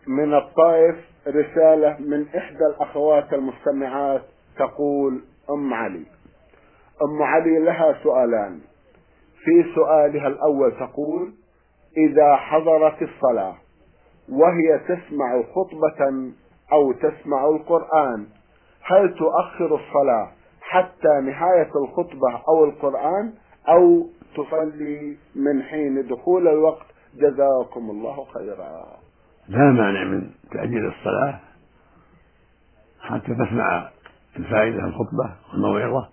من الطائف رسالة من إحدى الأخوات المستمعات تقول: أم علي لها سؤالان. في سؤالها الأول تقول: إذا حضرت الصلاة وهي تسمع خطبة أو تسمع القرآن، هل تؤخر الصلاة حتى نهاية الخطبة أو القرآن، أو تصلي من حين دخول الوقت؟ جزاكم الله خيرا. لا مانع من تأجيل الصلاة حتى تسمع الفائدة الخطبة والموعظة،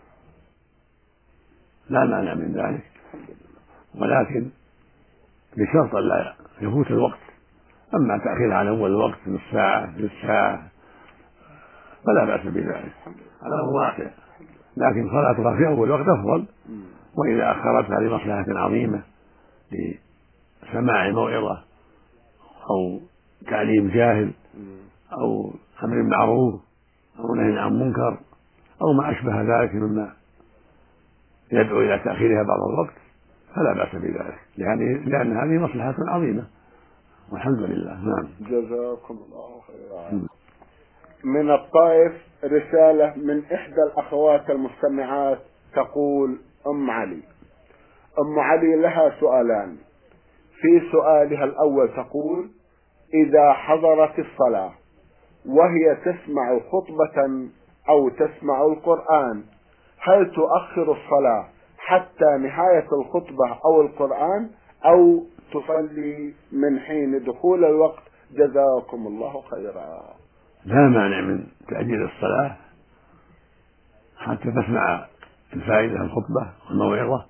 لا مانع من ذلك، ولكن بشرط لا يفوت الوقت. أما تأخير عن أول الوقت نصف ساعة ثلث ساعة فلا بأس بذلك، هذا هو واقع، لكن صلاتها في أول وقت أفضل. وإذا أخرتها لمصلحة عظيمة لسماع موعظة أو تعليم جاهل أو أمر معروف أو نهي عن منكر أو ما أشبه ذلك مما يدعو إلى تأخيرها بعض الوقت، فلا بأس بذلك، لأن هذه مصلحة عظيمة، والحمد لله. نعم. جزاكم الله خيرا. من الطائف رسالة من إحدى الأخوات المستمعات تقول: أم علي لها سؤالان. في سؤالها الأول تقول: إذا حضرت الصلاة وهي تسمع خطبة أو تسمع القرآن، هل تؤخر الصلاة حتى نهاية الخطبة أو القرآن، أو تصلي من حين دخول الوقت؟ جزاكم الله خيرا. لا مانع من تأجيل الصلاة حتى تسمع الفائدة الخطبة والموعظة،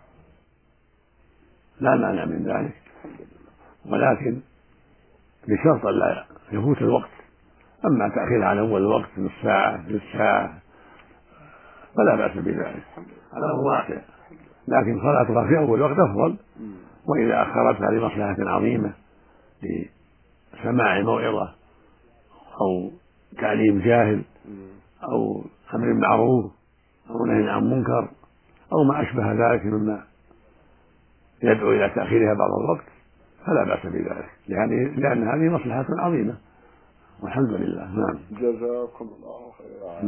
لا مانع من ذلك، ولكن بشرط لا يفوت الوقت. أما تأخير عن أول الوقت نصف ساعة ثلث ساعة فلا بأس بذلك، هذا هو واقع، لكن صلاتها في أول وقت أفضل. وإذا أخرتها لمصلحة عظيمة لسماع موعظة أو تعليم جاهل أو أمر معروف أو نهي عن منكر أو ما أشبه ذلك مما يدعو إلى تأخيرها بعض الوقت، فلا بأس بذلك، لأن هذه مصلحة عظيمة، والحمد لله. نعم. جزاكم الله خيرا.